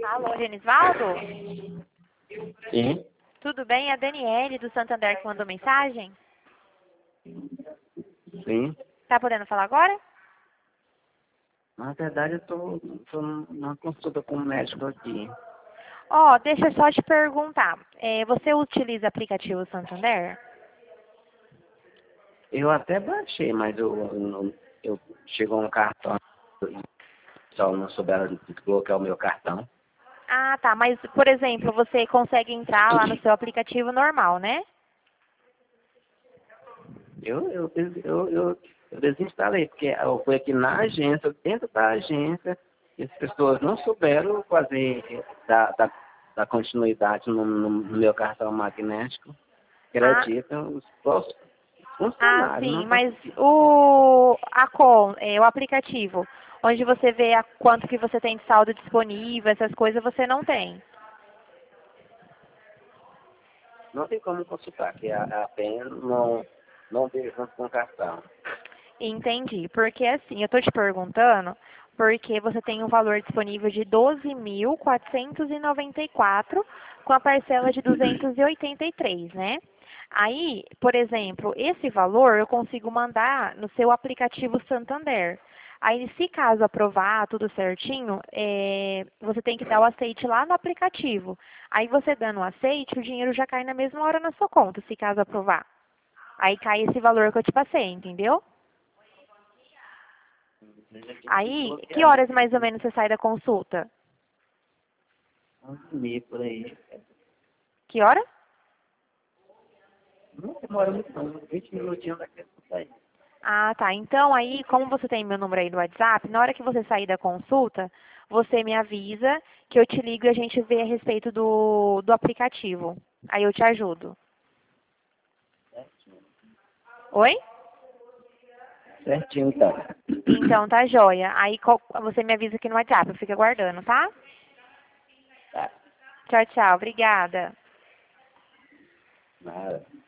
Alô, Genisvaldo? Sim, Tudo bem? É a Daniele do Santander que mandou mensagem. sim. Tá podendo falar agora? Na verdade, eu tô numa consulta com um médico aqui. Ó, deixa eu só te perguntar. Você utiliza aplicativo Santander? Eu até baixei, mas eu chegou um cartão, só não souberam colocar o meu cartão. Ah, tá. Mas, por exemplo, você consegue entrar lá no seu aplicativo normal, né? Eu desinstalei, porque eu fui aqui na agência, dentro da agência, e as pessoas não souberam fazer da continuidade no meu cartão magnético. Ah, Acredita, os próximos funcionários sim. não Mas conseguiram. o aplicativo, onde você vê quanto que você tem de saldo disponível, essas coisas, você não tem. Não tem como consultar, que a PEN não veio junto com o cartão. Entendi. Porque assim, eu estou te perguntando porque você tem um valor disponível de 12.494 com a parcela de 283, né? Aí, por exemplo, esse valor eu consigo mandar no seu aplicativo Santander. Aí, se caso aprovar tudo certinho, você tem que dar o aceite lá no aplicativo. Aí, você dando o aceite, o dinheiro já cai na mesma hora na sua conta, se caso aprovar. Aí cai esse valor que eu te passei, entendeu? Aí, que horas mais ou menos você sai da consulta? Vamos dormir por aí. Que hora? Não demora muito não, 20 minutinhos daqui a sair. Ah, tá. Então aí, como você tem meu número aí do WhatsApp, na hora que você sair da consulta, você me avisa que eu te ligo e a gente vê a respeito do aplicativo. Aí eu te ajudo. Oi? Certinho, então. Então tá joia. Aí você me avisa aqui no WhatsApp, eu fico aguardando, tá? Tá, Tchau, tchau. Obrigada. nada.